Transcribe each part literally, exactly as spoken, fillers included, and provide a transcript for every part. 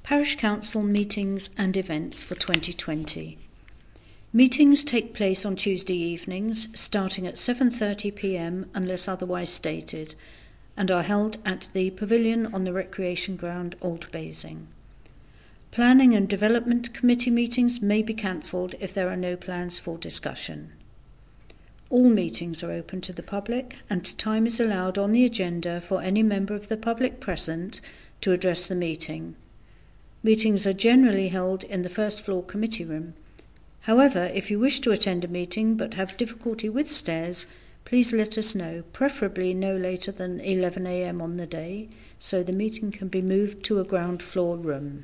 Parish Council meetings and events for twenty twenty. Meetings take place on Tuesday evenings, starting at seven thirty p m unless otherwise stated, and are held at the Pavilion on the Recreation Ground, Old Basing. Planning and Development Committee meetings may be cancelled if there are no plans for discussion. All meetings are open to the public, and time is allowed on the agenda for any member of the public present to address the meeting. Meetings are generally held in the first floor committee room. However, if you wish to attend a meeting but have difficulty with stairs, please let us know, preferably no later than eleven a m on the day, so the meeting can be moved to a ground floor room.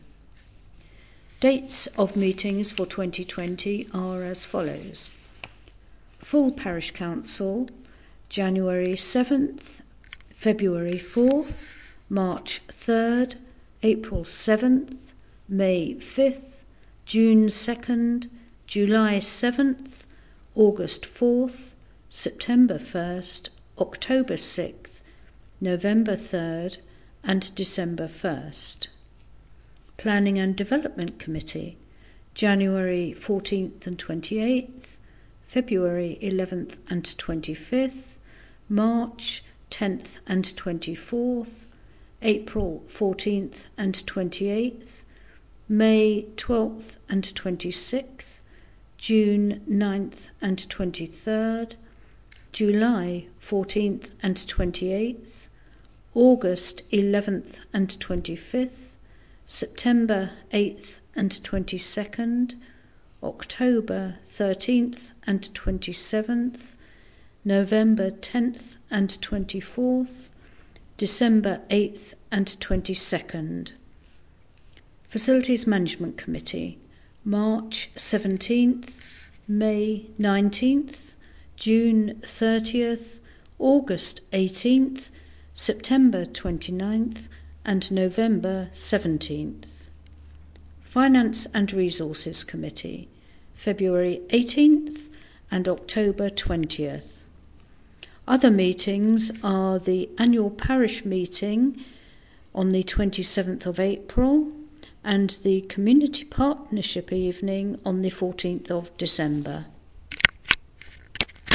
Dates of meetings for twenty twenty are as follows. Full Parish Council, January seventh, February fourth, March third, April seventh, May fifth, June second, July seventh, August fourth, September first, October sixth, November third, and December first. Planning and Development Committee, January fourteenth and twenty-eighth, February eleventh and twenty-fifth, March tenth and twenty-fourth, April fourteenth and twenty-eighth, May twelfth and twenty-sixth, June ninth and twenty-third, July fourteenth and twenty-eighth, August eleventh and twenty-fifth, September eighth and twenty-second, October thirteenth and twenty-seventh, November tenth and twenty-fourth, December eighth and twenty-second. Facilities Management Committee, March seventeenth, May nineteenth, June thirtieth, August eighteenth, September twenty-ninth, and November seventeenth. Finance and Resources Committee, February eighteenth and October twentieth. Other meetings are the annual parish meeting on the twenty-seventh of April and the Community Partnership evening on the fourteenth of December.